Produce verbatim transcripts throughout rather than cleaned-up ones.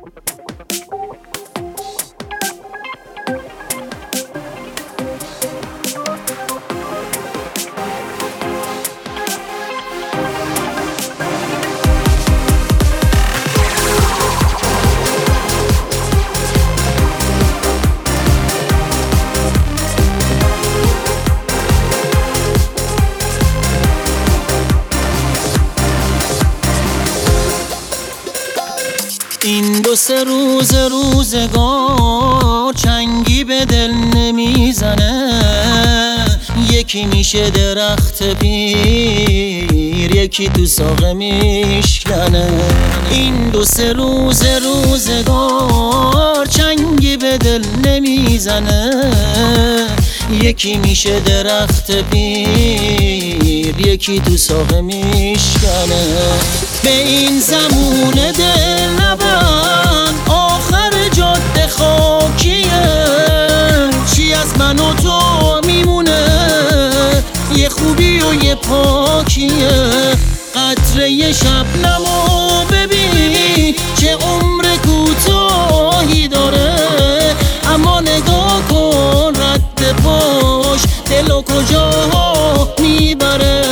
این دو سه روز روزگار چنگی به دل نمیزنه، یکی میشه درخت پیر، یکی تو ساقه میشکنه. این دو سه روز روزگار چنگی به دل نمیزنه، یکی میشه درخت پیر، یکی تو ساقه میشکنه. به این زمون دل نبند، آخر جاده خاکیه، چی از من و تو میمونه، یه خوبی و یه پاکیه. قطره یه شبنمو ببین چه عمر کوتاهی داره، اما نگاه کن رد پاش دلو کجاها میبره.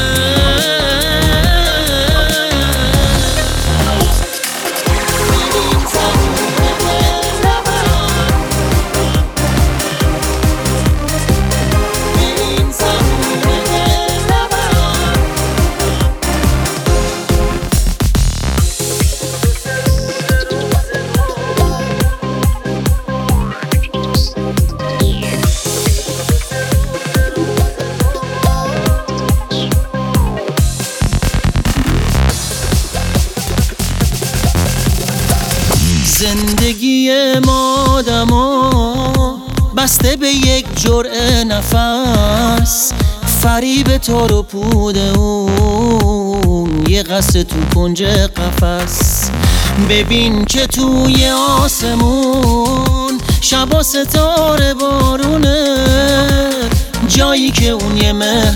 زندگی ما آدما بسته به یک جرعه نفس، فریب تار و پود اون یه قصه تو کنج قفس. ببین که توی آسمون شبا ستاره بارونه، جایی که اون یه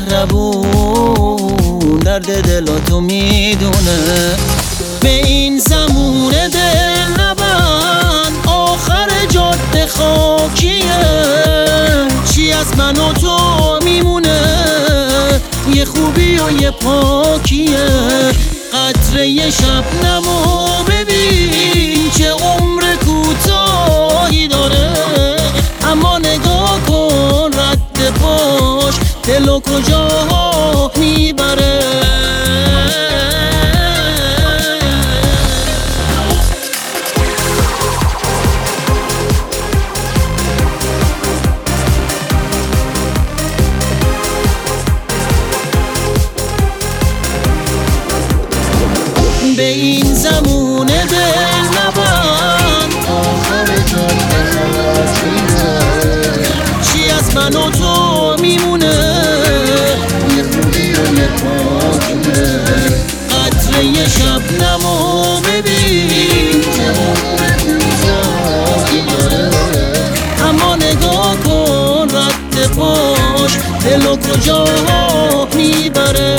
مهربون درد دلاتو میدونه. به این زمون دل نبند، آخر جاده خاکیه، چی از من و تو میمونه، یه خوبی و یه پاکیه. قطره یه شبنمو ببین چه عمر کوتاهی داره، اما نگاه کن رد پاش دلو کجاها میبره. به این زمون دل نبند، آخر جاده خاکیه، چی از من و تو میمونه، یه خوبی و یه پاکیه. قطره یه شبنمو ببین که عمر کوتاهی داره، اما نگاه کن رد پاش دلو کجاها میبره.